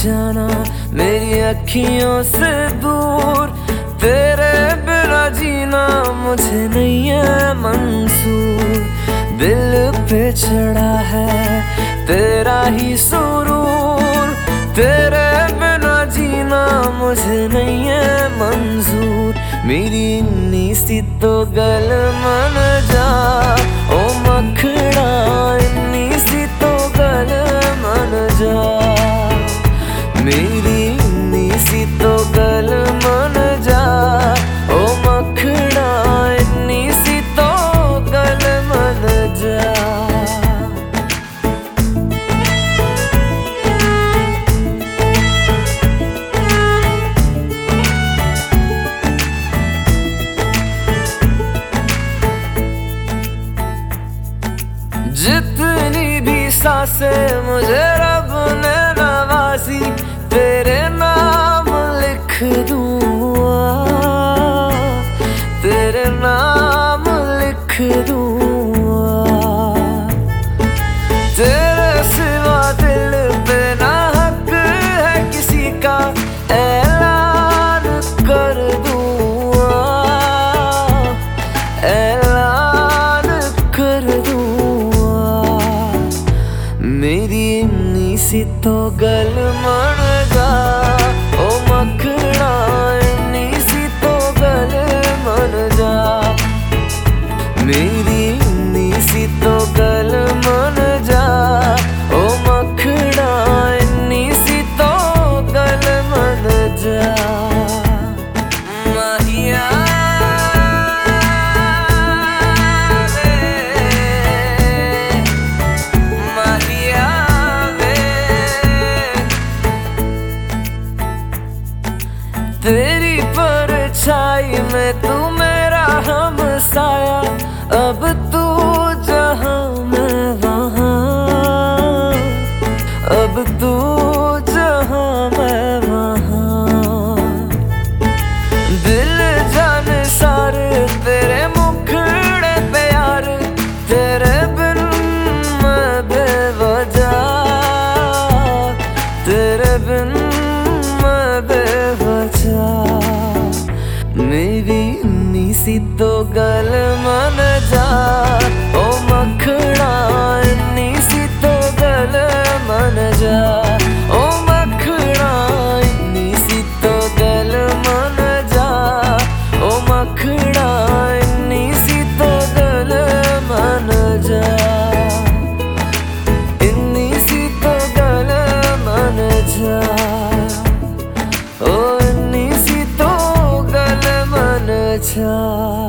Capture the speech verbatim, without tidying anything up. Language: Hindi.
जाना मेरी अखियों से दूर, तेरे बिना जीना मुझे नहीं है मंजूर। दिल पे चढ़ा है तेरा ही सुरूर, तेरे बिना जीना मुझे नहीं है मंजूर। मेरी इन्नी सी तो गल मन जा ओ मखड़ा, इन्नी सी तो गल मन जा। मेरी इन्नी सी तो गल मन जा ओ मखड़ा, इन्नी सी तो गल मन जा। जितनी भी सांसें मुझे रब ने नवाजी, तेरे नाम लिख दूँगा, तेरे नाम लिख दूँगा। तेरे सिवा दिल पे ना हक है किसी का, ऐलान कर दूँगा, ऐलान कर दूँगा। मेरी इन्नी सी तो गल मन जा ओ मखड़ा, इन्नी सी तो गल मन जा। मेरी इन्नी सी तो गल मन जा ओ मखड़ा, इन्नी सी तो गल मन जा। माहिया तेरी परछाई में तू मेरा हमसाया, अब तू जहाँ मैं वहाँ, अब तू जहाँ मैं वहाँ। दिल जान सारे तेरे मुखड़े पे यार, तेरे बिन मैं बेवजह, तेरे बिन मैं बेवजह। मेरी इन्नी सी तो गल मन जा ओ मखड़ा, इन्नी सी तो गल मन जा ओ मखड़ा, इन्नी सी तो गल मन जा ओ मखड़ा, इन्नी सी तो गल मन जा, इन्नी सी तो गल मन जा ओ इन्नी सी तो गल मन जा।